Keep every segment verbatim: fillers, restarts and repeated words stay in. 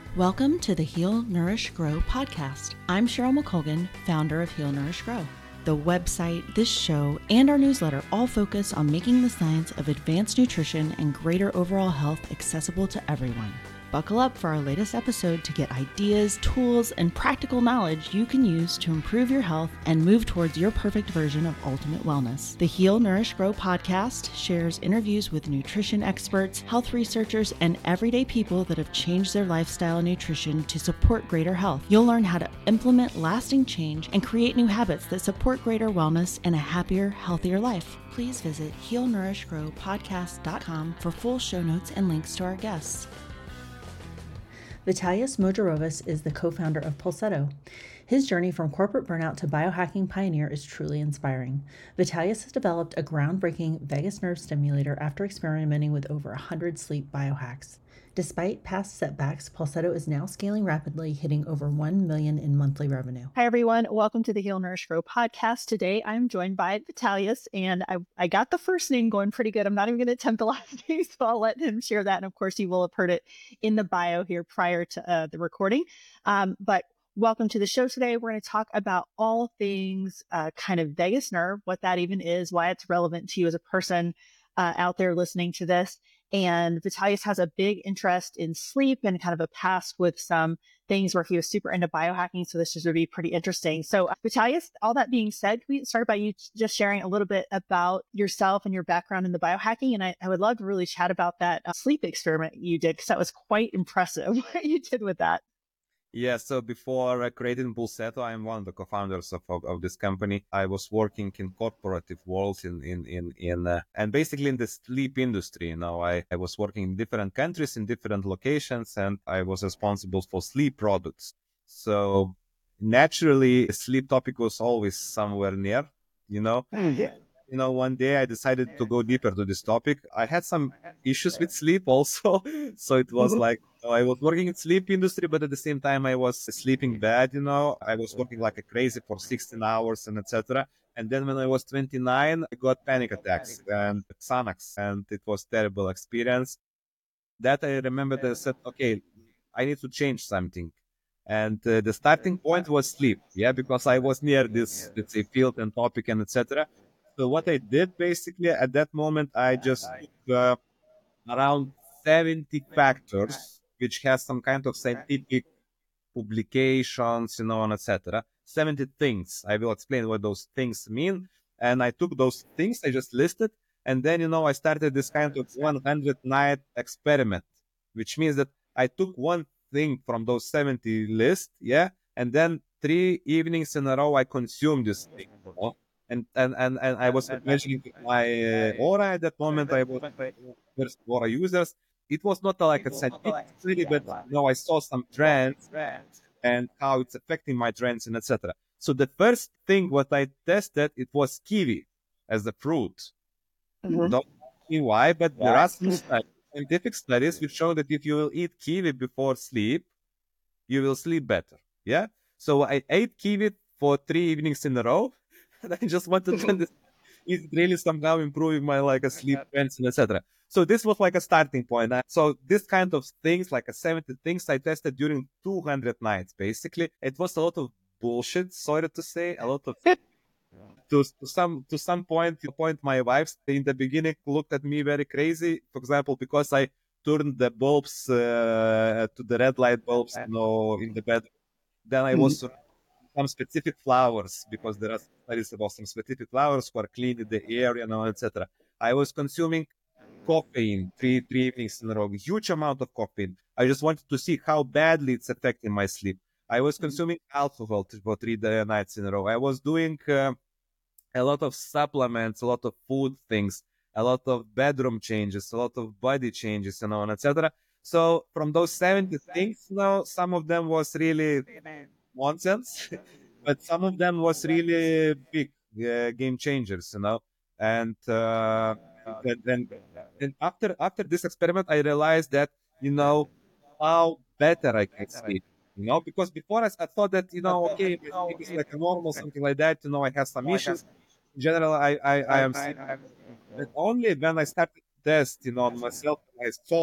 Welcome to the Heal, Nourish, Grow podcast. I'm Cheryl McColgan, founder of Heal, Nourish, Grow. The website, this show, and our newsletter all focus on making the science of advanced nutrition and greater overall health accessible to everyone. Buckle up for our latest episode to get ideas, tools, and practical knowledge you can use to improve your health and move towards your perfect version of ultimate wellness. The Heal, Nourish, Grow podcast shares interviews with nutrition experts, health researchers, and everyday people that have changed their lifestyle and nutrition to support greater health. You'll learn how to implement lasting change and create new habits that support greater wellness and a happier, healthier life. Please visit heal nourish grow podcast dot com for full show notes and links to our guests. Vitalijs Mogirovas is the co-founder of Pulsetto. His journey from corporate burnout to biohacking pioneer is truly inspiring. Vitalijs has developed a groundbreaking vagus nerve stimulator after experimenting with over one hundred sleep biohacks. Despite past setbacks, Pulsetto is now scaling rapidly, hitting over one million dollars in monthly revenue. Hi, everyone. Welcome to the Heal, Nourish, Grow podcast. Today, I'm joined by Vitalijs, and I, I got the first name going pretty good. I'm not even going to attempt the last name, so I'll let him share that. And of course, you will have heard it in the bio here prior to uh, the recording. Um, but welcome to the show today. We're going to talk about all things uh, kind of vagus nerve, what that even is, why it's relevant to you as a person uh, out there listening to this. And Vitalijs has a big interest in sleep and kind of a past with some things where he was super into biohacking. So this is going to be pretty interesting. So uh, Vitalijs, all that being said, can we start by you just sharing a little bit about yourself and your background in the biohacking? And I, I would love to really chat about that uh, sleep experiment you did, because that was quite impressive what you did with that. Yeah, so before uh, creating Pulsetto, I'm one of the co-founders of, of, of this company. I was working in corporative worlds in, in, in, in uh, and basically in the sleep industry. You know, I, I was working in different countries, in different locations, and I was responsible for sleep products. So naturally, the sleep topic was always somewhere near, you know. Yeah. You know, one day I decided to go deeper to this topic. I had some issues with sleep also. So it was like, you know, I was working in sleep industry, but at the same time I was sleeping bad, you know. I was working like a crazy for sixteen hours and et cetera. And then when I was twenty-nine, I got panic attacks and Xanax, and it was terrible experience. That I remember that I said, okay, I need to change something. And uh, the starting point was sleep, yeah, because I was near this, let's say, field and topic and et cetera. So what I did basically at that moment, I just took uh, around seventy factors, which has some kind of scientific publications, you know, and et cetera. seventy things. I will explain what those things mean. And I took those things, I just listed, and then, you know, I started this kind of one hundred night experiment, which means that I took one thing from those seventy lists, yeah, and then three evenings in a row I consumed this thing, you know? And, and, and, and I was mentioning my uh, aura at that moment. I was first aura users. It was not like a scientific study, but you know, I saw some trends and how it's affecting my trends and et cetera. So the first thing what I tested, it was kiwi as a fruit. Mm-hmm. Don't ask me why, but there are some studies, scientific studies which show that if you will eat kiwi before sleep, you will sleep better. Yeah. So I ate kiwi for three evenings in a row. And I just wanted to understand, is it really somehow improving my like a sleep trends and et cetera. So this was like a starting point. So this kind of things, like a seventy things I tested during two hundred nights, basically. It was a lot of bullshit, sorry to say, a lot of to, to some to some point, to point my wife in the beginning looked at me very crazy, for example, because I turned the bulbs uh, to the red light bulbs, you know, in the bed. Then I was some specific flowers, because there are studies about some specific flowers for cleaning the air, you know, et cetera. I was consuming caffeine three three evenings in a row, huge amount of caffeine. I just wanted to see how badly it's affecting my sleep. I was consuming alcohol for three nights in a row. I was doing uh, a lot of supplements, a lot of food things, a lot of bedroom changes, a lot of body changes, you know, and et cetera. So from those seventy things, you know, some of them was really nonsense, but some of them was really big uh, game changers, you know. And uh, then, then, then after after this experiment, I realized that, you know, how better I can sleep, you know, because before I, I thought that, you know, okay, my sleep is like a normal, something like that, you know, I have some issues. In general, I I, I am sleeping. But only when I started to test, you know, on myself, I saw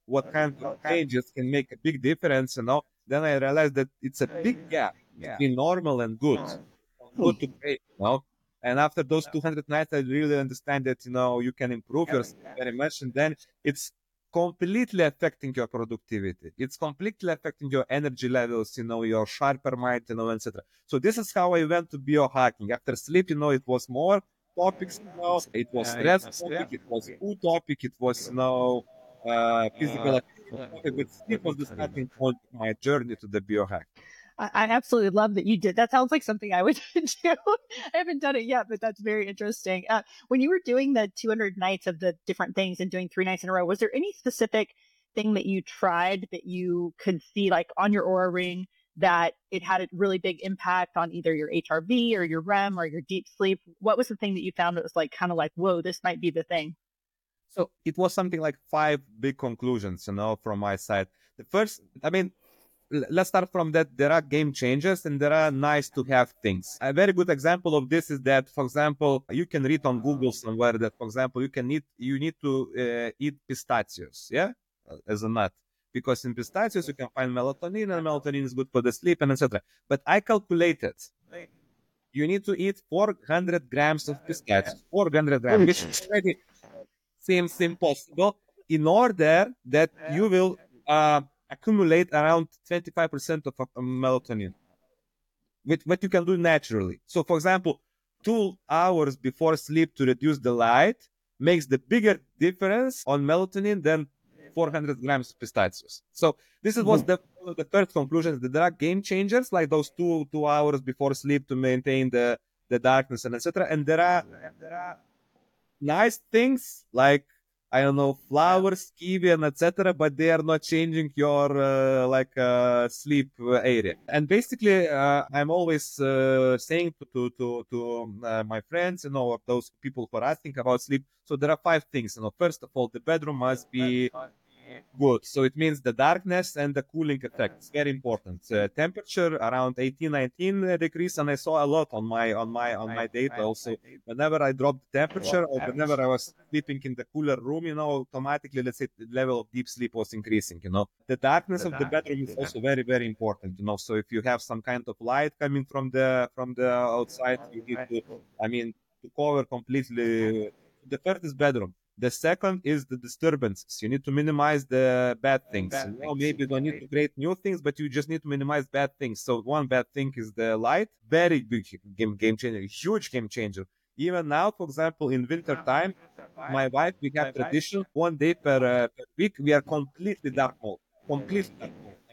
what kind of changes can make a big difference, you know, then I realized that it's a big gap between normal and good, good to great, you know. And after those two hundred nights, I really understand that, you know, you can improve yourself very much. And then it's completely affecting your productivity. It's completely affecting your energy levels, you know, your sharper mind, you know, et cetera. So this is how I went to biohacking. After sleep, you know, it was more topics, you know, it was stress topic, it was food topic, it was, you know, uh, physical activity topic, but sleep was the starting point of my journey to the biohack. I, I absolutely love that you did. That sounds like something I would do. I haven't done it yet, but that's very interesting. Uh, when you were doing the two hundred nights of the different things and doing three nights in a row, was there any specific thing that you tried that you could see, like on your Oura Ring, that it had a really big impact on either your H R V or your R E M or your deep sleep? What was the thing that you found that was like kind of like, whoa, this might be the thing? So it was something like five big conclusions, you know, from my side. The first, I mean, let's start from that. There are game changers and there are nice to have things. A very good example of this is that, for example, you can read on Google somewhere that, for example, you can eat, you need to uh, eat pistachios, yeah, as a nut, because in pistachios you can find melatonin, and melatonin is good for the sleep, and et cetera. But I calculated, you need to eat four hundred grams of pistachios, four hundred grams, which already seems impossible, in order that you will uh, accumulate around twenty-five percent of uh, melatonin, with what you can do naturally. So, for example, two hours before sleep to reduce the light makes the bigger difference on melatonin than four hundred grams of pistachios. So this is what's the the third conclusion, that there are game changers like those two two hours before sleep to maintain the the darkness and et cetera. And there are there are nice things like, I don't know, flowers, kiwi, and et cetera, but they are not changing your uh, like uh, sleep area. And basically, uh, I'm always uh, saying to to to, to uh, my friends, you know, those people who are asking about sleep. So there are five things. You know, first of all, the bedroom must be good. So it means the darkness and the cooling effect. It's very important. Uh, temperature around eighteen, nineteen degrees, and I saw a lot on my on my on my data also. Whenever I dropped the temperature or whenever I was sleeping in the cooler room, you know, automatically, let's say, the level of deep sleep was increasing. You know, the darkness of the bedroom is also very very important. You know, so if you have some kind of light coming from the from the outside, you need to, I mean, to cover completely. The first is bedroom. The second is the disturbances. You need to minimize the bad things. Bad you know, things. Maybe you don't need to create new things, but you just need to minimize bad things. So one bad thing is the light. Very big game, game changer, huge game changer. Even now, for example, in winter time, my wife, we have tradition, one day per, uh, per week, we are completely dark mode. Completely dark mode. I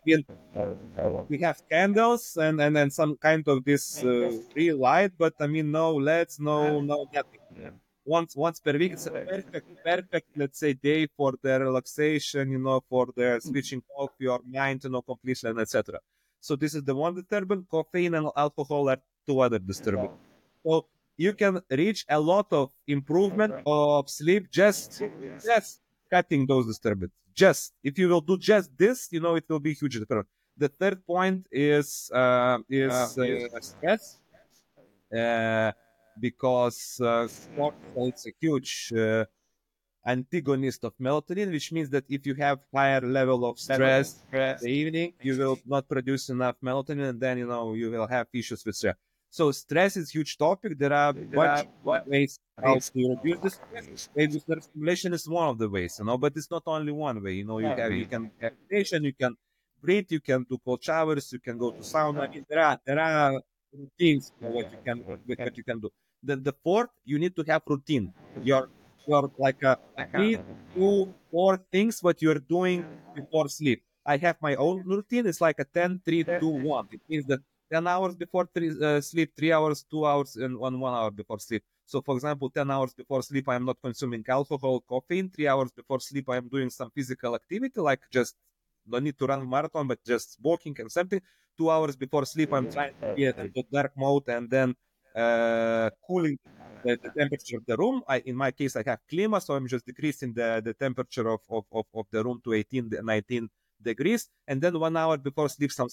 mean, we have candles and, and, and some kind of this uh, real light, but I mean, no L E Ds, no, no nothing. Once once per week, it's a perfect, perfect, let's say, day for the relaxation, you know, for the switching off your mind, you know, completely, and et cetera. So this is the one disturbance. Caffeine and alcohol are two other disturbances. So you can reach a lot of improvement of sleep just, just cutting those disturbances. Just, if you will do just this, you know, it will be huge difference. The third point is, uh, is uh, stress. Uh, because uh, cortisol is a huge uh, antagonist of melatonin, which means that if you have higher level of stress in the evening, you will not produce enough melatonin, and then, you know, you will have issues with stress. So stress is a huge topic. There are much ways how to reduce the stress. Vagus nerve stimulation is one of the ways, you know, but it's not only one way. You know, you have you can have meditation, you can breathe, you can do cold showers, you can go to sauna. I mean, there are there are routines for what you can what you can do. The, the fourth, you need to have routine. Your, your like a three, two, four things what you're doing before sleep. I have my own routine. It's like a ten, three, two, one. It means that ten hours before three, uh, sleep, three hours, two hours, and one, one hour before sleep. So, for example, ten hours before sleep, I'm not consuming alcohol, caffeine. Three hours before sleep, I'm doing some physical activity, like just don't need to run a marathon, but just walking and something. Two hours before sleep, I'm trying to be at the dark mode and then uh, cooling the, the temperature of the room. I, in my case, I have Klima, so I'm just decreasing the, the temperature of, of, of, of the room to eighteen, nineteen degrees. And then one hour before sleep, some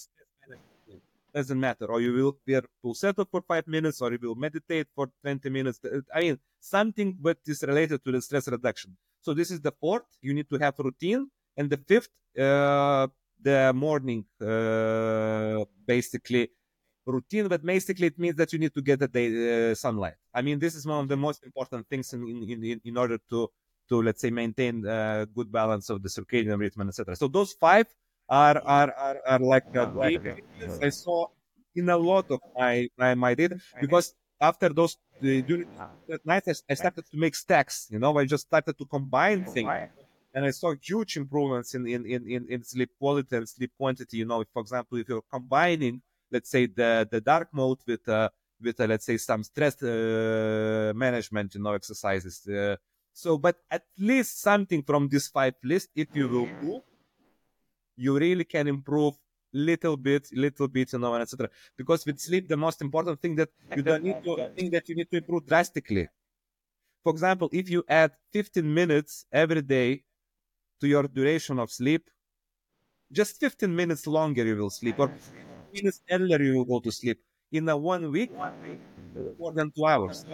doesn't matter. Or you will wear pulsator for five minutes, or you will meditate for twenty minutes. I mean, something but is related to the stress reduction. So this is the fourth. You need to have routine. And the fifth, uh, the morning, uh, basically routine, but basically it means that you need to get the day, uh, sunlight. I mean, this is one of the most important things in in in, in order to to let's say maintain a good balance of the circadian rhythm, et cetera. So those five are are are, are like uh, game changers. I saw in a lot of my my, my data, because after those uh, during that night I, I started to make stacks. You know, I just started to combine things. And I saw huge improvements in, in, in, in, in sleep quality and sleep quantity. You know, if, for example, if you're combining, let's say, the, the dark mode with, uh, with uh, let's say, some stress uh, management, you know, exercises. Uh, so, but at least something from this five list, if you will do, you really can improve little bit, little bit, you know, and et cetera. Because with sleep, the most important thing that you don't need to think that you need to improve drastically. For example, if you add fifteen minutes every day to your duration of sleep, just fifteen minutes longer you will sleep, or minutes earlier you will go to sleep. In a one week, more than two hours.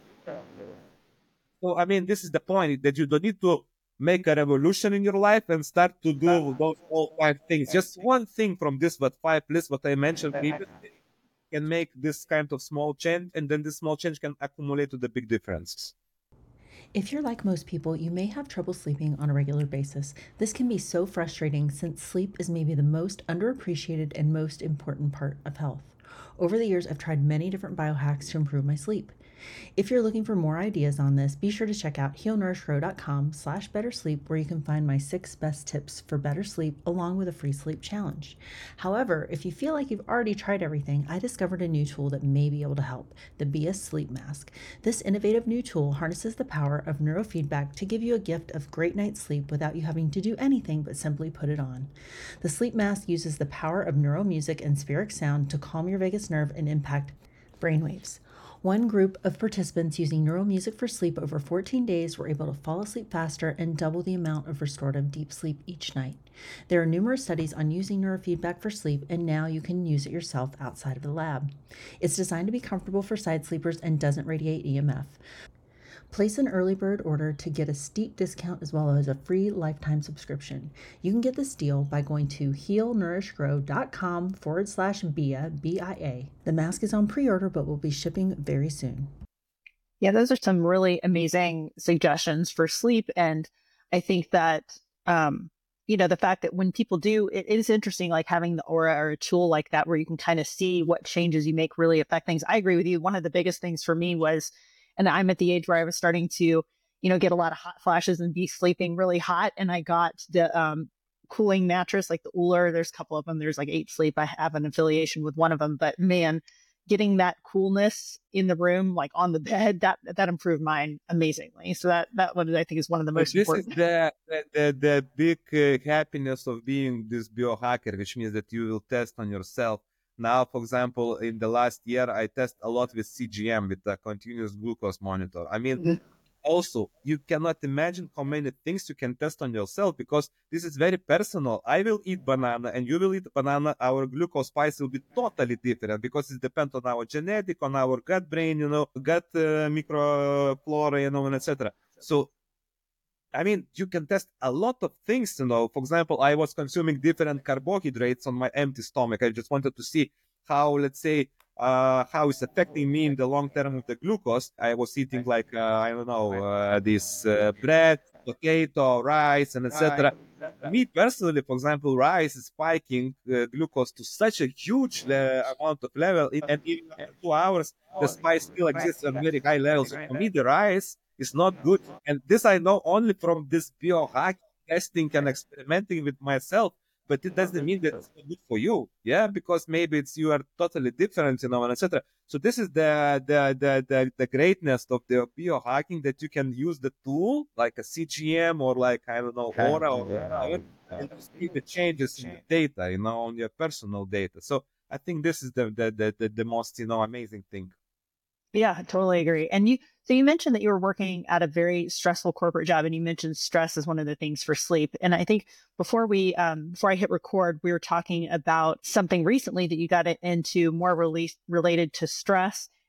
So, I mean, this is the point, that you don't need to make a revolution in your life and start to do those all five things. Just one thing from this, but five list, what I mentioned previously, can make this kind of small change, and then this small change can accumulate to the big differences. If you're like most people, you may have trouble sleeping on a regular basis. This can be so frustrating since sleep is maybe the most underappreciated and most important part of health. Over the years, I've tried many different biohacks to improve my sleep. If you're looking for more ideas on this, be sure to check out heal nourish grow dot com slash better sleep, where you can find my six best tips for better sleep along with a free sleep challenge. However, if you feel like you've already tried everything, I discovered a new tool that may be able to help, the B S Sleep Mask. This innovative new tool harnesses the power of neurofeedback to give you a gift of great night's sleep without you having to do anything but simply put it on. The Sleep Mask uses the power of neuromusic and spheric sound to calm your vagus nerve and impact brainwaves. One group of participants using neuromusic for sleep over fourteen days were able to fall asleep faster and double the amount of restorative deep sleep each night. There are numerous studies on using neurofeedback for sleep, and now you can use it yourself outside of the lab. It's designed to be comfortable for side sleepers and doesn't radiate E M F. Place an early bird order to get a steep discount as well as a free lifetime subscription. You can get this deal by going to heal nourish grow dot com forward slash BIA, B I A. The mask is on pre-order but will be shipping very soon. Yeah, those are some really amazing suggestions for sleep. And I think that, um, you know, the fact that when people do, it, it is interesting, like having the Aura or a tool like that where you can kind of see what changes you make really affect things. I agree with you. One of the biggest things for me was, and I'm at the age where I was starting to, you know, get a lot of hot flashes and be sleeping really hot. And I got the um, cooling mattress, like the Ooler. There's a couple of them. There's like Eight Sleep. I have an affiliation with one of them. But man, getting that coolness in the room, like on the bed, that that improved mine amazingly. So that that one I think is one of the most this important. Is the, the, the, the big uh, happiness of being this biohacker, which means that you will test on yourself. Now, for example, in the last year, I test a lot with C G M, with the continuous glucose monitor. I mean, mm-hmm. Also, you cannot imagine how many things you can test on yourself, because this is very personal. I will eat banana and you will eat banana. Our glucose spikes will be totally different because it depends on our genetic, on our gut brain, you know, gut uh, microflora, you know, and et cetera. So, I mean, you can test a lot of things, you know. For example, I was consuming different carbohydrates on my empty stomach. I just wanted to see how, let's say, uh, how it's affecting me in the long term with the glucose. I was eating like, uh, I don't know, uh, this uh, bread, potato, rice, and et cetera. Me personally, for example, rice is spiking uh, glucose to such a huge uh, amount of level, and even after two hours, the spike still exists at very high levels. So for me, the rice is not good. And this I know only from this biohack testing and experimenting with myself. But it doesn't mean that it's not good for you, yeah, because maybe it's you are totally different, you know, and et cetera. So this is the the the the, the greatness of the biohacking, that you can use the tool like a C G M or like, I don't know, Aura or whatever, and to see the changes in the data, you know, on your personal data. So I think this is the the the the, the most, you know, amazing thing. Yeah, I totally agree. And you, so you mentioned that you were working at a very stressful corporate job, and you mentioned stress is one of the things for sleep. And I think before we, um, before I hit record, we were talking about something recently that you got into more release related to stress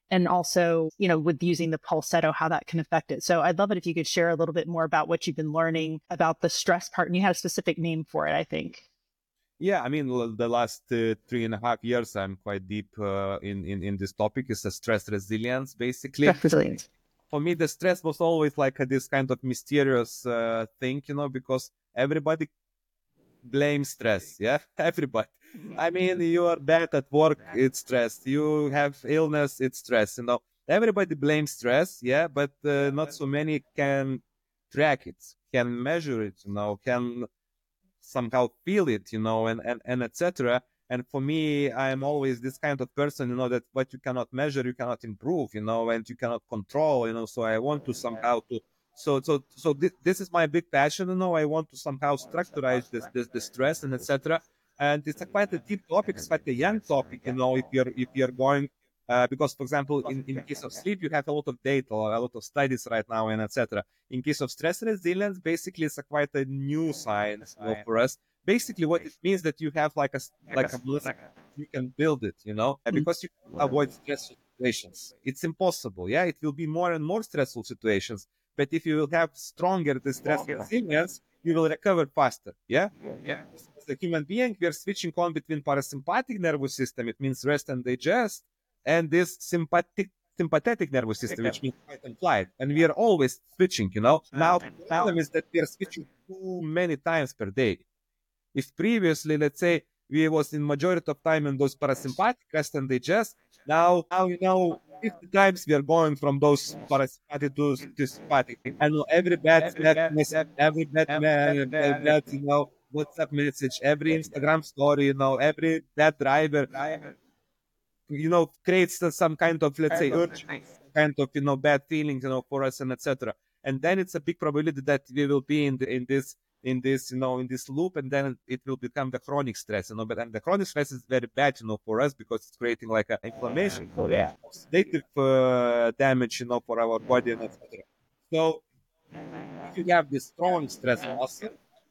and also, you know, with using the Pulsetto, how that can affect it. So I'd love it if you could share a little bit more about what you've been learning about the stress part. And you had a specific name for it, I think. Yeah, I mean, l- the last uh, three and a half years, I'm quite deep uh, in, in in this topic. It's a stress resilience, basically. Stress resilience. For me, the stress was always like a, this kind of mysterious uh, thing, you know, because everybody blames stress. Yeah, everybody. I mean, you are bad at work, it's stress. You have illness, it's stress. You know, everybody blames stress. Yeah, but uh, not so many can track it, can measure it. You know, can somehow feel it, you know, and and and et cetera. And for me, I am always this kind of person, you know, that what you cannot measure, you cannot improve, you know, and you cannot control, you know. So I want to somehow to, so so so this, this is my big passion, you know. I want to somehow structurize this this, this stress and et cetera. And it's a quite a deep topic, it's quite a young topic, you know. If you're if you're going uh, because, for example, in, in case of sleep, you have a lot of data, a lot of studies right now, and et cetera. In case of stress resilience, basically, it's a quite a new science, you know, for us. Basically, what it means that you have like a like a muscle, you can build it, you know, and because you can avoid stressful situations. It's impossible, yeah. It will be more and more stressful situations, but if you will have stronger the stress resilience, you will recover faster, yeah. Yeah. As a human being, we are switching on between parasympathetic nervous system, it means rest and digest, and this sympathetic sympathetic nervous system, which means fight and flight. And we are always switching, you know. Now, the problem is that we are switching too many times per day. If previously, let's say, we was in majority of time in those parasympathetic rest and digest, now, now you know, fifty times we are going from those parasympathetic to, to sympathetic. And every bad, bad message, every bad, bad, bad, bad, you know, WhatsApp message, every Instagram story, you know, every bad driver, you know, creates some kind of, let's say, urge, kind of, you know, bad feelings, you know, for us and et cetera. And then it's a big probability that we will be in the, in this, in this, you know, in this loop, and then it will become the chronic stress, you know. But and the chronic stress is very bad, you know, for us because it's creating like an inflammation, Yeah. oxidative uh, damage, you know, for our body and et cetera. So if you have this strong stress muscle,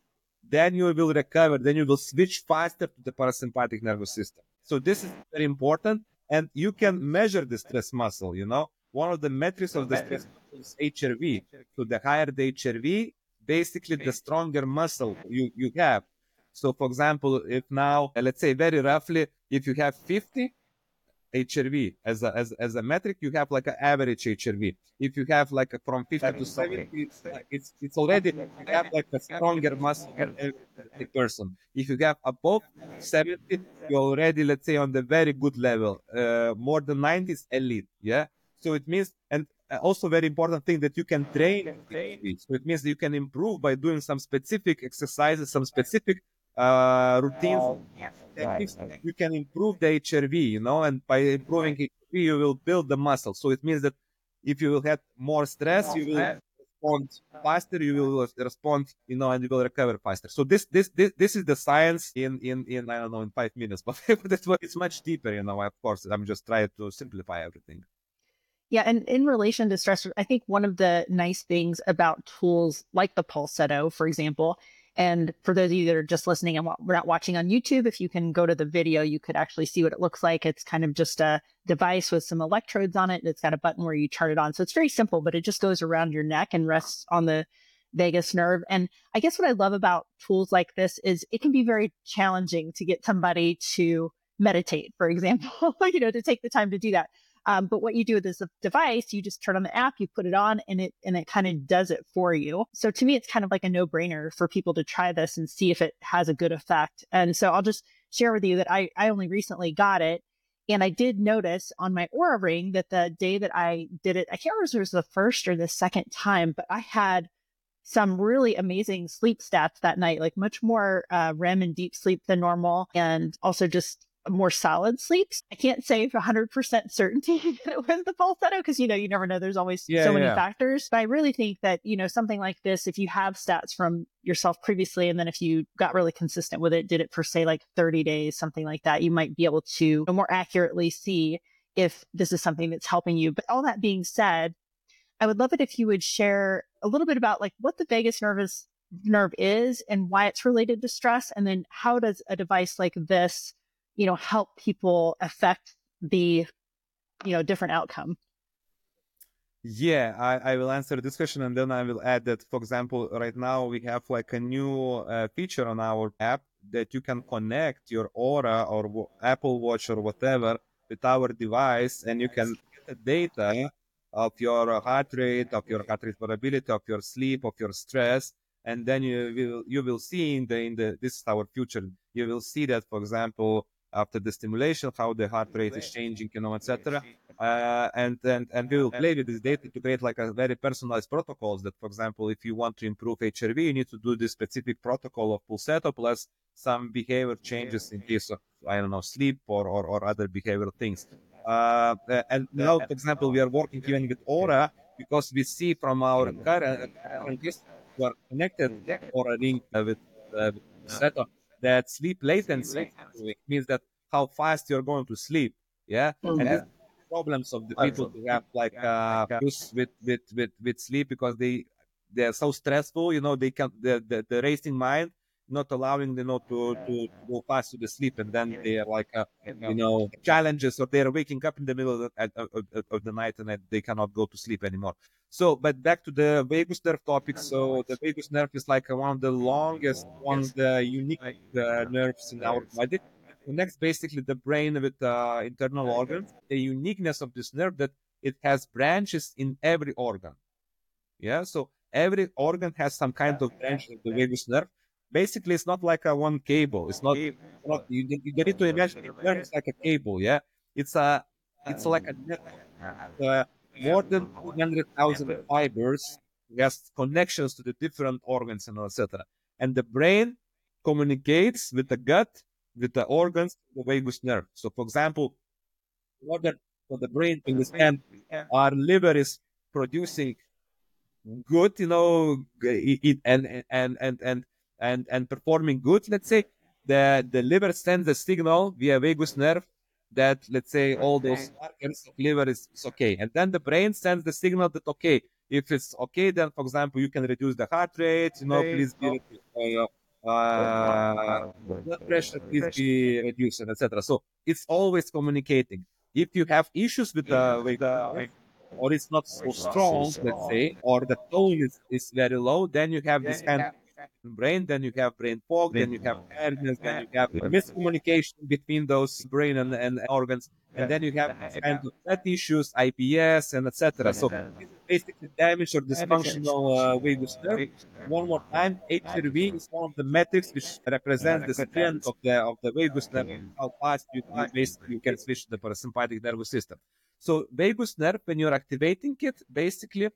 then you will recover, then you will switch faster to the parasympathetic nervous system. So this is very important, and you can measure the stress muscle, you know. One of the metrics of the stress muscle is H R V. So the higher the H R V, basically the stronger muscle you, you have. So for example, if now, let's say very roughly, if you have fifty H R V as a, as, as a metric, you have like an average H R V. If you have like a, from fifty to seventy, it's, it's, it's already, you have like a stronger muscle than every person. If you have above seventy, you're already, let's say, on the very good level. Uh, more than ninety is elite, yeah? So it means, and also very important thing that you can train. So it means that you can improve by doing some specific exercises, some specific uh, routines, techniques. You can improve the H R V, you know, and by improving H R V, you will build the muscle. So it means that if you will have more stress, you will respond faster, you will respond, you know, and you will recover faster. So this, this, this, this is the science in, in, in, I don't know, in five minutes, but that's what it's much deeper, you know. Of course, I'm just trying to simplify everything. Yeah, and in relation to stress, I think one of the nice things about tools like the Pulsetto, for example, and for those of you that are just listening and we're not watching on YouTube, if you can go to the video, you could actually see what it looks like. It's kind of just a device with some electrodes on it. It's got a button where you chart it on. So it's very simple, but it just goes around your neck and rests on the vagus nerve. And I guess what I love about tools like this is it can be very challenging to get somebody to meditate, for example, you know, to take the time to do that. Um, but what you do with this device, you just turn on the app, you put it on, and it and it kind of does it for you. So to me, it's kind of like a no-brainer for people to try this and see if it has a good effect. And so I'll just share with you that I, I only recently got it. And I did notice on my Oura Ring that the day that I did it, I can't remember if it was the first or the second time, but I had some really amazing sleep stats that night, like much more uh, R E M and deep sleep than normal, and also just more solid sleeps. I can't say for one hundred percent certainty that it was the Pulsetto because, you know, you never know. There's always yeah, so many yeah. factors. But I really think that, you know, something like this, if you have stats from yourself previously, and then if you got really consistent with it, did it for say like thirty days, something like that, you might be able to more accurately see if this is something that's helping you. But all that being said, I would love it if you would share a little bit about like what the vagus nervous nerve is and why it's related to stress. And then how does a device like this, you know, help people affect the you know, different outcome. Yeah, I, I will answer this question, and then I will add that, for example, right now we have like a new uh, feature on our app that you can connect your Aura or w- Apple Watch or whatever with our device, and you can get the data of your heart rate, of your heart rate variability, of your sleep, of your stress, and then you will you will see in the in the this is our future. You will see that, for example, after the stimulation, how the heart rate is changing, you know, et cetera. Uh, and, and and we will play with this data to create like a very personalized protocols that, for example, if you want to improve H R V, you need to do this specific protocol of Pulsetto plus some behavior changes in case of, I don't know, sleep or, or, or other behavioral things. Uh, and now, for example, we are working even with Aura because we see from our current, current list who are connected Aura Ring uh, with, uh, with Pulsetto that sleep latency means that how fast you're going to sleep. Yeah. Mm-hmm. And this problems of the people who have like uh issues with, with with with sleep because they they're so stressful, you know, they can the the, the racing mind not allowing them, you know, to, to to go fast to the sleep, and then they are like uh, you know, challenges, or they're waking up in the middle of the, of, of, of the night and they cannot go to sleep anymore. So, but back to the vagus nerve topic. So the vagus nerve is like one of the longest, one of the unique uh, nerves in our body. Connects basically the brain with uh, internal organs. The uniqueness of this nerve that it has branches in every organ. Yeah, so every organ has some kind of branch of the vagus nerve. Basically, it's not like a one cable. It's not. not you, you need to imagine the nerve is like a cable. Yeah, it's a. It's like a network. Uh, more than two hundred thousand fibers has connections to the different organs and et cetera. And the brain communicates with the gut, with the organs, the vagus nerve. So, for example, in order for the brain to understand our liver is producing good, you know, it, it, and, and, and, and, and, and performing good, let's say, the, the liver sends a signal via vagus nerve that, let's say, all those markers of liver is, is okay. And then the brain sends the signal that, okay, if it's okay, then, for example, you can reduce the heart rate, you know, please be uh, uh, blood pressure, please be reduced, et cetera. So it's always communicating. If you have issues with the vagus nerve, or it's not so strong, let's say, or the tone is, is very low, then you have this kind of brain, then you have brain fog, then you have tiredness, then you have miscommunication between those brain and, and organs, and then you have this kind of fat issues, I B S, and et cetera. So this is basically damage or dysfunctional uh, vagus nerve. One more time, H R V is one of the metrics which represents the strength of the of the vagus nerve, how fast you, you basically you can switch the parasympathetic nervous system. So vagus nerve, when you're activating it, basically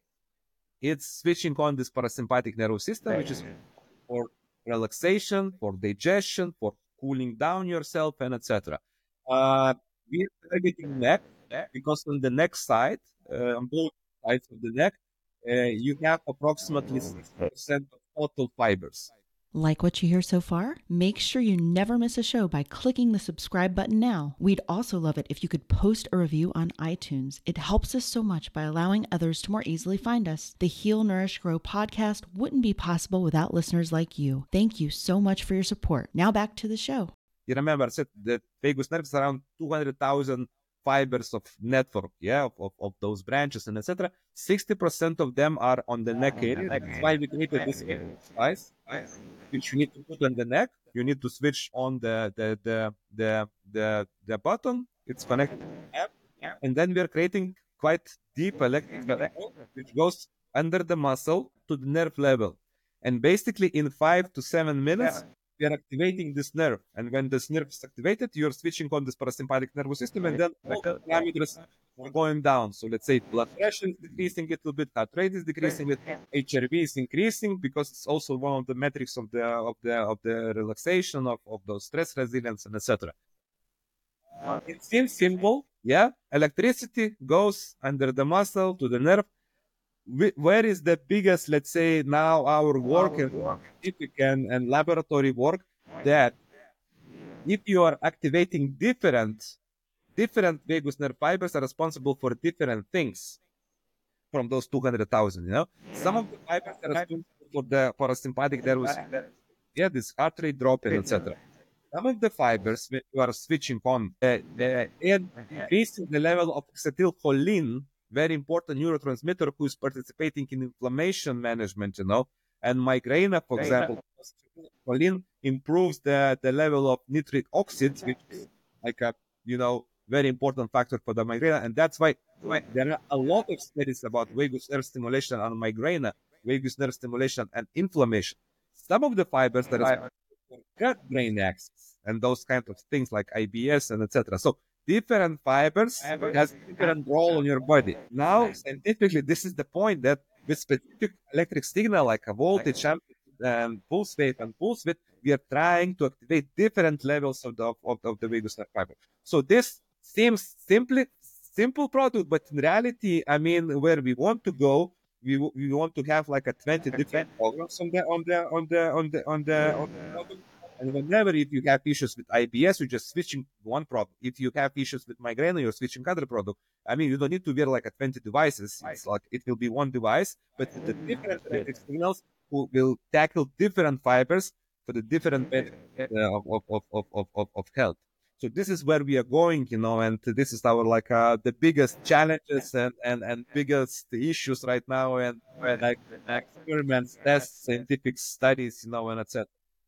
it's switching on this parasympathetic nervous system, which is for relaxation, for digestion, for cooling down yourself, and et cetera. Uh, we're targeting neck because on the neck side, uh, on both sides of the neck, uh, you have approximately sixty percent of total fibers. Like what you hear so far? Make sure you never miss a show by clicking the subscribe button now. We'd also love it if you could post a review on iTunes. It helps us so much by allowing others to more easily find us. The Heal, Nourish, Grow podcast wouldn't be possible without listeners like you. Thank you so much for your support. Now back to the show. You remember I said that vagus nerve is around two hundred thousand fibers of network, yeah, of, of, of those branches and et cetera. sixty percent of them are on the neck area. That's why we created this device, which you need to put on the neck. You need to switch on the the the the the, the button. It's connected to the app, and then we are creating quite deep electric signal, which goes under the muscle to the nerve level. And basically, in five to seven minutes, we are activating this nerve. And when this nerve is activated, you're switching on this parasympathetic nervous system, and then all the parameters are going down. So let's say blood pressure is decreasing a little bit, heart rate is decreasing, H R V is increasing because it's also one of the metrics of the of the of the relaxation of, of those stress resilience and et cetera. It seems simple, yeah. Electricity goes under the muscle to the nerve. Where is the biggest, let's say, now our work and scientific and, and laboratory work, that if you are activating different different vagus nerve fibers are responsible for different things from those two hundred thousand, you know. Some of the fibers are responsible for the parasympathetic nervous, yeah, this heart rate drop and et cetera. some of the fibers when you are switching on, uh, uh, and increasing the level of acetylcholine, very important neurotransmitter who is participating in inflammation management, you know, and migraine, for example, choline improves the, the level of nitric oxide, which is like a, you know, very important factor for the migraine. And that's why, why there are a lot of studies about vagus nerve stimulation and migraine, vagus nerve stimulation and inflammation. Some of the fibers that are gut-brain axis and those kind of things like I B S and et cetera. So different fibers has different role in your body. Now, scientifically, this is the point that with specific electric signal like a voltage, and pulse wave and pulse width, we are trying to activate different levels of the of, of the vagus nerve fiber. So this seems simply simple product, but in reality, I mean, where we want to go, we we want to have like a twenty different programs on the on the on the on the on the, on the product. And whenever if you have issues with I B S, you're just switching one product. If you have issues with migraine, you're switching other product. I mean, you don't need to wear like a twenty devices. It's like it will be one device, but the different electric signals who will tackle different fibers for the different benefits uh, of, of, of, of, of, of health. So this is where we are going, you know, and this is our like uh, the biggest challenges and, and, and biggest issues right now, and like experiments, tests, scientific studies, you know, and et cetera.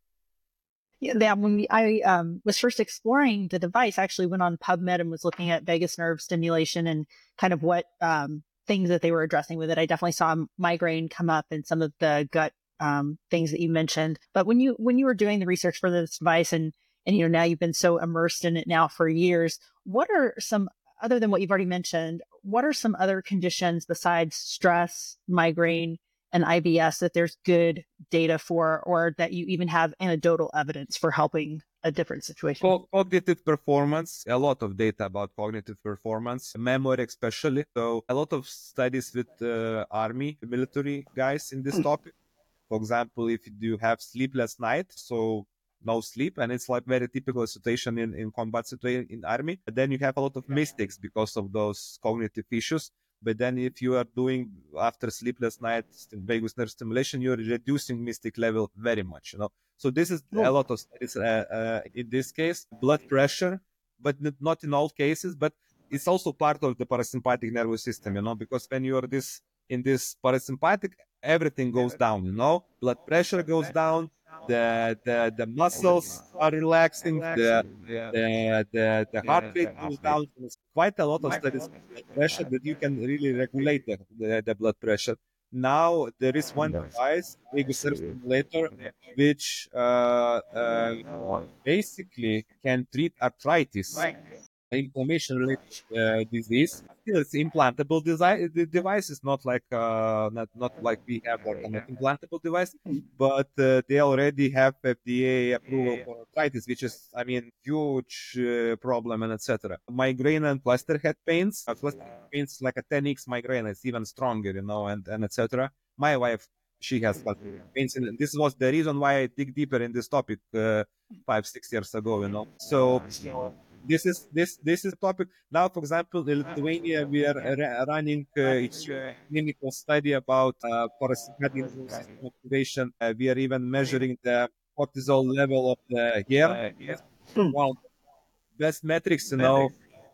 Yeah, when we, I um, was first exploring the device, I actually went on PubMed and was looking at vagus nerve stimulation and kind of what um, things that they were addressing with it. I definitely saw migraine come up and some of the gut um, things that you mentioned. But when you when you were doing the research for this device, and and you know now you've been so immersed in it now for years, what are some, other than what you've already mentioned, what are some other conditions besides stress, migraine, and I B S that there's good data for, or that you even have anecdotal evidence for helping a different situation? Cognitive performance, a lot of data about cognitive performance, memory especially. So a lot of studies with uh, army, military guys in this topic. For example, if you have sleepless night, so no sleep, and it's like very typical situation in, in combat situation in army, and then you have a lot of mistakes because of those cognitive issues. But then if you are doing after sleepless night vagus nerve stimulation, you're reducing mystic level very much, you know. So this is a lot of studies uh, uh, in this case. Blood pressure, but not in all cases, but it's also part of the parasympathetic nervous system, you know, because when you're this in this parasympathetic, everything goes down, you know, blood pressure goes down, the the, the muscles are relaxing, the the the, the heart rate goes down. There's quite a lot of studies on blood pressure that you can really regulate the, the, the blood pressure. Now there is one device, vagus nerve stimulator, which uh, uh, basically can treat arthritis, inflammation-related uh, disease. Still, it's implantable device. The device is not like uh, not not like we have like an implantable device, but uh, they already have F D A approval for arthritis, which is, I mean, huge uh, problem, and et cetera. Migraine and cluster head pains. Uh, cluster head pains like a ten x migraine. It's even stronger, you know, and and et cetera. My wife, she has pains, and this was the reason why I dig deeper in this topic uh, five six years ago, you know. So. This is this this is a topic now. For example, in Lithuania, we are uh, running uh, a clinical study about uh, parasympathetic nervous system activation. Uh, we are even measuring the cortisol level of the hair. Well, best metrics, you know,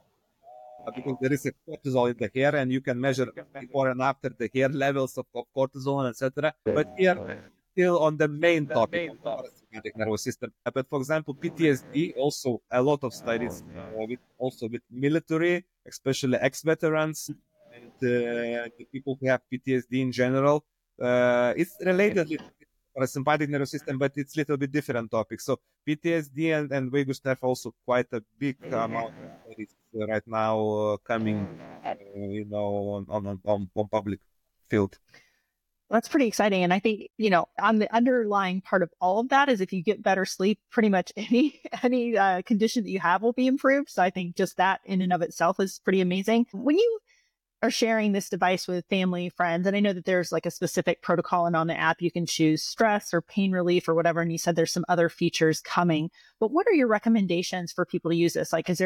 because there is a cortisol in the hair, and you can measure before and after the hair levels of, of cortisol and et cetera. But here, still on the main topic of the parasympathetic nervous system. But for example, P T S D, also a lot of studies, uh, with, also with military, especially ex-veterans, and uh, the people who have P T S D in general. Uh, it's related to the parasympathetic nervous system, but it's a little bit different topic. So P T S D and, and vagus nerve also quite a big amount of studies right now uh, coming, uh, you know, on, on, on, on public field. That's pretty exciting. And I think, you know, on the underlying part of all of that is if you get better sleep, pretty much any any uh, condition that you have will be improved. So I think just that in and of itself is pretty amazing. When you are sharing this device with family, friends, and I know that there's like a specific protocol, and on the app you can choose stress or pain relief or whatever, and you said there's some other features coming, but what are your recommendations for people to use this? Like, is there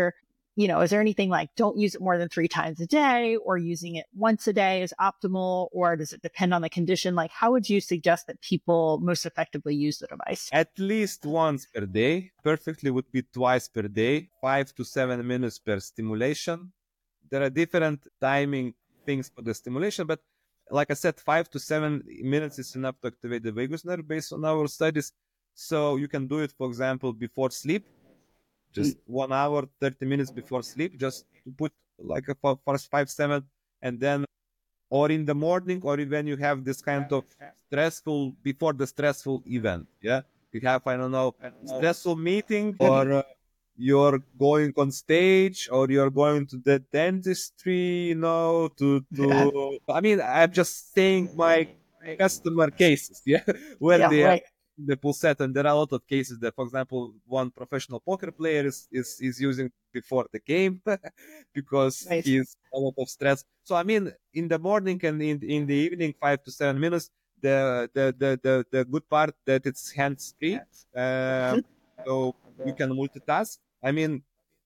you know, is there anything like don't use it more than three times a day, or using it once a day is optimal, or does it depend on the condition? Like, how would you suggest that people most effectively use the device? At least once per day. Perfectly would be twice per day, five to seven minutes per stimulation. There are different timing things for the stimulation, but like I said, five to seven minutes is enough to activate the vagus nerve based on our studies. So you can do it, for example, before sleep. Just one hour, thirty minutes before sleep, just to put like a first five, seven, and then, or in the morning, or when you have this kind of stressful, before the stressful event. Yeah. You have, I don't know, stressful meeting, or uh, you're going on stage, or you're going to the dentistry, you know, to, to, I mean, I'm just saying my customer cases, yeah, where Yeah, they are right. the pulsetto, and there are a lot of cases that, for example, one professional poker player is is, is using before the game because Right. he's a lot of stress. So I mean, in the morning and in in the evening, five to seven minutes. The the the the, the good part that it's hands free, uh, so you can multitask. I mean,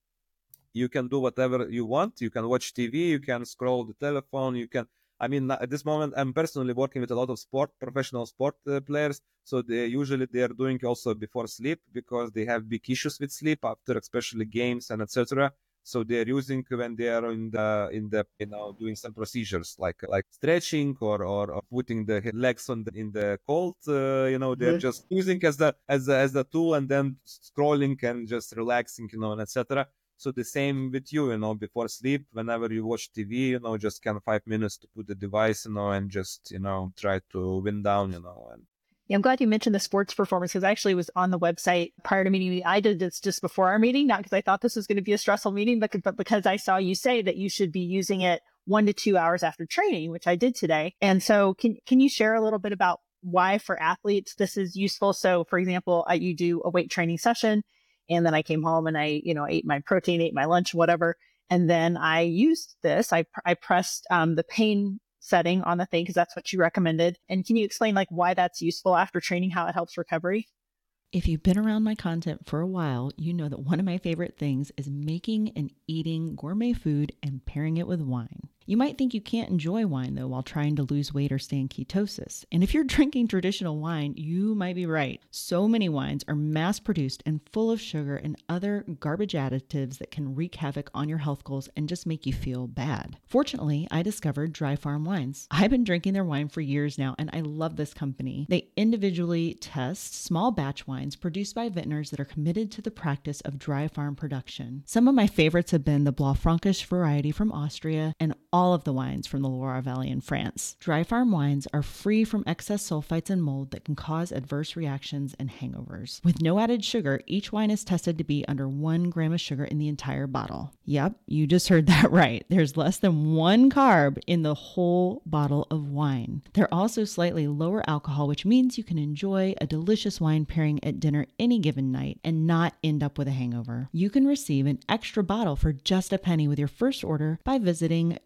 you can do whatever you want. You can watch T V. You can scroll the telephone. You can. I mean, at this moment, I'm personally working with a lot of sport, professional sport uh, players. So they usually they are doing also before sleep because they have big issues with sleep after, especially games and et cetera. So they are using when they are in the in the you know doing some procedures like like stretching or or, or putting the legs on the, in the cold. Uh, you know, they're Mhm. just using as the as the, as the tool, and then scrolling and just relaxing, you know, and et cetera. So the same with you, you know, before sleep, whenever you watch T V, you know, just kind of five minutes to put the device, you know, and just, you know, try to wind down, you know. And Yeah, I'm glad you mentioned the sports performance, because I actually was on the website prior to meeting. I did this just before our meeting, not because I thought this was going to be a stressful meeting, but, but because I saw you say that you should be using it one to two hours after training, which I did today. And so can, can you share a little bit about why for athletes this is useful? So for example, I, you do a weight training session, and then I came home and I, you know, ate my protein, ate my lunch, whatever. And then I used this, I, I pressed um, the pain setting on the thing because that's what you recommended. And can you explain like why that's useful after training, how it helps recovery? If you've been around my content for a while, you know that one of my favorite things is making and eating gourmet food and pairing it with wine. You might think you can't enjoy wine, though, while trying to lose weight or stay in ketosis. And if you're drinking traditional wine, you might be right. So many wines are mass-produced and full of sugar and other garbage additives that can wreak havoc on your health goals and just make you feel bad. Fortunately, I discovered Dry Farm Wines. I've been drinking their wine for years now, and I love this company. They individually test small batch wines produced by vintners that are committed to the practice of dry farm production. Some of my favorites have been the Blaufränkisch variety from Austria and all of the wines from the Loire Valley in France. Dry farm wines are free from excess sulfites and mold that can cause adverse reactions and hangovers. With no added sugar, each wine is tested to be under one gram of sugar in the entire bottle. Yep, you just heard that right. There's less than one carb in the whole bottle of wine. They're also slightly lower alcohol, which means you can enjoy a delicious wine pairing at dinner any given night and not end up with a hangover. You can receive an extra bottle for just a penny with your first order by visiting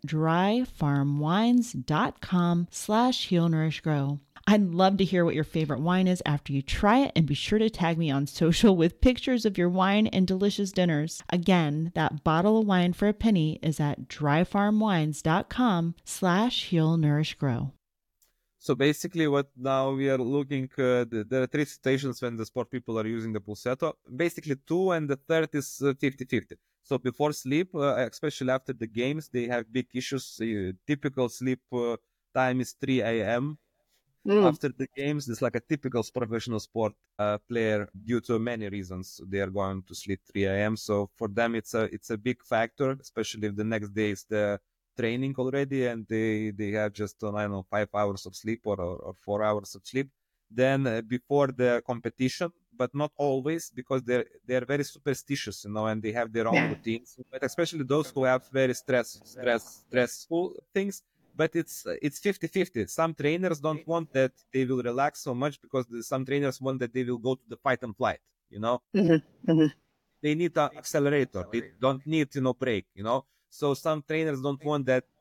dryfarmwines.com slash healnourishgrow. I'd love to hear what your favorite wine is after you try it, and be sure to tag me on social with pictures of your wine and delicious dinners. Again, that bottle of wine for a penny is at dryfarmwines.com slash healnourishgrow. so basically what now we are looking, uh, the, there are three situations when the sport people are using the pulsetto. Basically two, and the third is uh, fifty fifty. So before sleep, uh, especially after the games, they have big issues. Uh, typical sleep uh, time is three a.m. After the games. It's like a typical professional sport uh, player, due to many reasons. They are going to sleep three a.m. So for them, it's a it's a big factor, especially if the next day is the training already, and they they have just uh, I don't know five hours of sleep or or, or four hours of sleep. Then uh, before the competition, but not always, because they're they're very superstitious, you know, and they have their own routines. But especially those who have very stress stress stressful things. But it's it's fifty fifty. Some trainers don't want that they will relax so much, because the, some trainers want that they will go to the fight and flight, you know. Mm-hmm. Mm-hmm. They need an accelerator. They don't need, you know, break, you know. So some trainers don't want that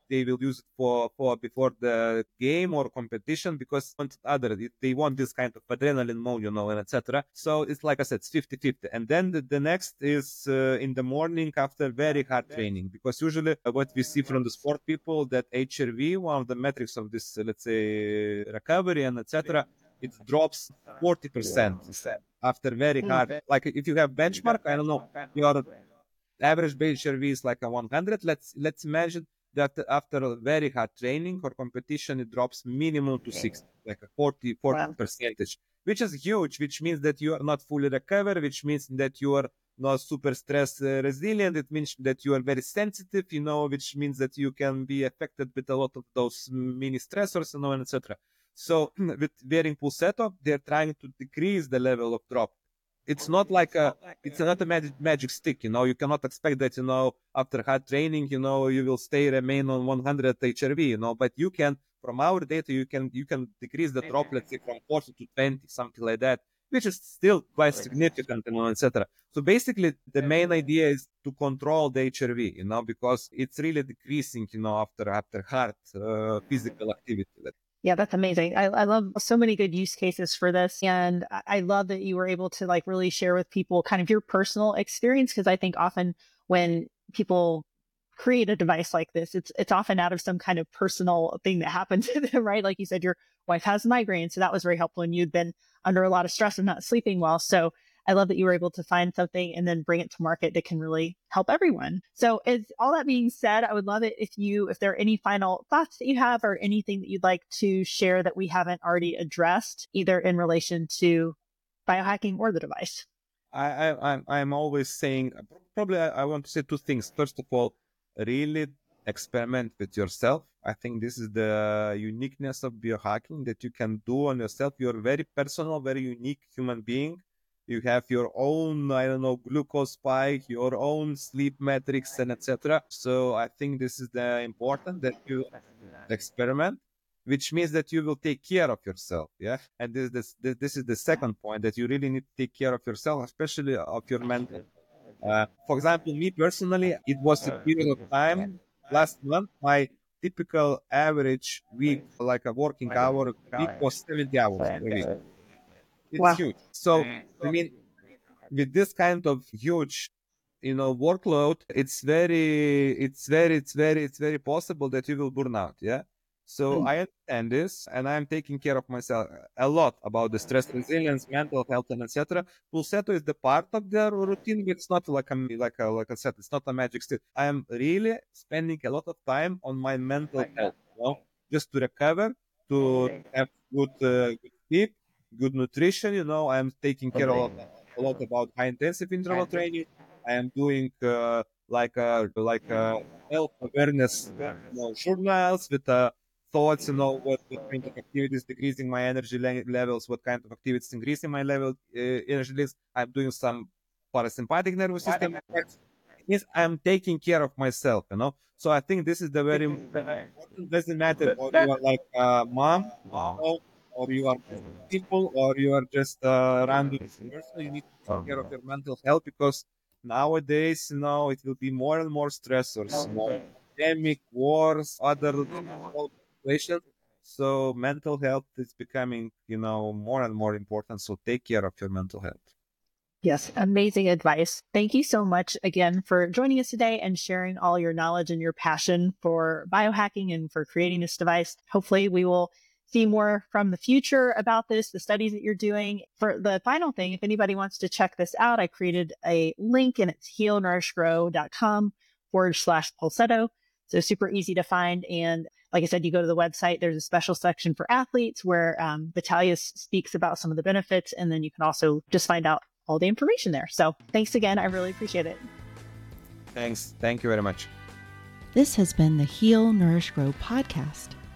they will use it for, for before the game or competition because other they want this kind of adrenaline mode, you know, and et cetera. So it's like I said, it's fifty-fifty. And then the, the next is uh, in the morning after very hard training, because usually uh, what we see from the sport people that H R V, one of the metrics of this, uh, let's say, recovery and et cetera, it drops forty percent after very hard. Like if you have benchmark, I don't know, your average H R V is like a one hundred. Let's let's imagine that after a very hard training or competition, it drops minimum to sixty, like a forty, forty wow. percentage, which is huge, which means that you are not fully recovered, which means that you are not super stress uh, resilient. It means that you are very sensitive, you know, which means that you can be affected with a lot of those mini stressors, you know, and et cetera. So with wearing Pulsetto, they're trying to decrease the level of drop. It's not like a, it's not a magic, magic stick, you know, you cannot expect that, you know, after hard training, you know, you will stay, remain on one hundred H R V, you know, but you can, from our data, you can, you can decrease the drop, let's say from forty to twenty, something like that, which is still quite significant, you know, et cetera. So basically the main idea is to control the H R V, you know, because it's really decreasing, you know, after, after hard uh, physical activity. Yeah, that's amazing. I, I love so many good use cases for this. And I love that you were able to like really share with people kind of your personal experience. Cause I think often when people create a device like this, it's, it's often out of some kind of personal thing that happened to them, right? Like you said, your wife has migraine. So that was very helpful. And you'd been under a lot of stress and not sleeping well. So I love that you were able to find something and then bring it to market that can really help everyone. So as all that being said, I would love it if you, if there are any final thoughts that you have or anything that you'd like to share that we haven't already addressed, either in relation to biohacking or the device. I, I, I'm, I'm always saying, probably I, I want to say two things. First of all, really experiment with yourself. I think this is the uniqueness of biohacking that you can do on yourself. You're a very personal, very unique human being. You have your own, I don't know, glucose spike, your own sleep metrics, and et cetera. So I think this is the important that you experiment, which means that you will take care of yourself. Yeah, and this this this is the second point, that you really need to take care of yourself, especially of your mental. Uh, for example, me personally, it was a period of time last month. My typical average week, like a working hour week, was seventy hours a week. It's wow. huge. So, I mean, with this kind of huge, you know, workload, it's very, it's very, it's very, it's very possible that you will burn out. Yeah. So mm. I understand this, and I'm taking care of myself a lot about the stress resilience, mental health, and et cetera. Pulsetto is the part of the routine. It's not like a, like a, like I said, it's not a magic stick. I am really spending a lot of time on my mental health, you know, just to recover, to have good, uh, good sleep, good nutrition. You know, I am taking care of a lot about high intensive interval training. I am doing uh, like a like a health awareness, you know, journals with uh, thoughts. You know, what, what kind of activities decreasing my energy le- levels, what kind of activities increasing my level uh, energy levels. I'm doing some parasympathetic nervous system. Yes, I'm taking care of myself. You know, so I think this is the very important. Doesn't matter if you are like a mom, you know, or you are people, or you are just a random person. You need to take care of your mental health, because nowadays, you know, it will be more and more stressors, you know, pandemic, wars, other situations. So mental health is becoming, you know, more and more important. So take care of your mental health. Yes, amazing advice. Thank you so much again for joining us today and sharing all your knowledge and your passion for biohacking and for creating this device. Hopefully we will see more from the future about this, the studies that you're doing. For the final thing, if anybody wants to check this out, I created a link, and it's healnourishgrow.com forward slash Pulsetto. So super easy to find. And like I said, you go to the website, there's a special section for athletes where um, Vitalijus speaks about some of the benefits. And then you can also just find out all the information there. So thanks again. I really appreciate it. Thanks. Thank you very much. This has been the Heal, Nourish, Grow podcast.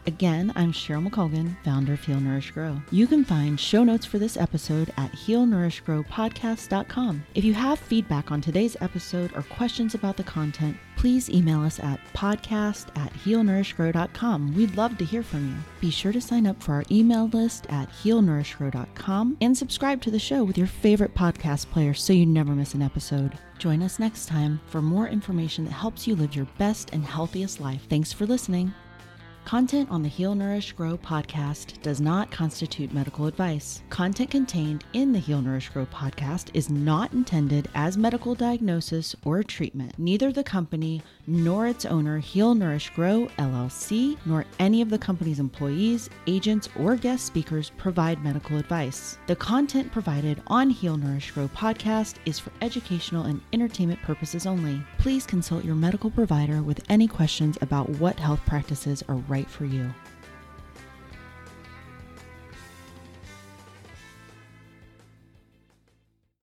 Again, I'm Cheryl McColgan, founder of Heal, Nourish, Grow. You can find show notes for this episode at heal nourish grow podcast dot com. If you have feedback on today's episode or questions about the content, please email us at podcast at heal nourish grow dot com. We'd love to hear from you. Be sure to sign up for our email list at heal nourish grow dot com and subscribe to the show with your favorite podcast player so you never miss an episode. Join us next time for more information that helps you live your best and healthiest life. Thanks for listening. Content on the Heal, Nourish, Grow podcast does not constitute medical advice. Content contained in the Heal, Nourish, Grow podcast is not intended as medical diagnosis or treatment. Neither the company nor its owner, Heal, Nourish, Grow, L L C, nor any of the company's employees, agents, or guest speakers provide medical advice. The content provided on Heal, Nourish, Grow podcast is for educational and entertainment purposes only. Please consult your medical provider with any questions about what health practices are right for you.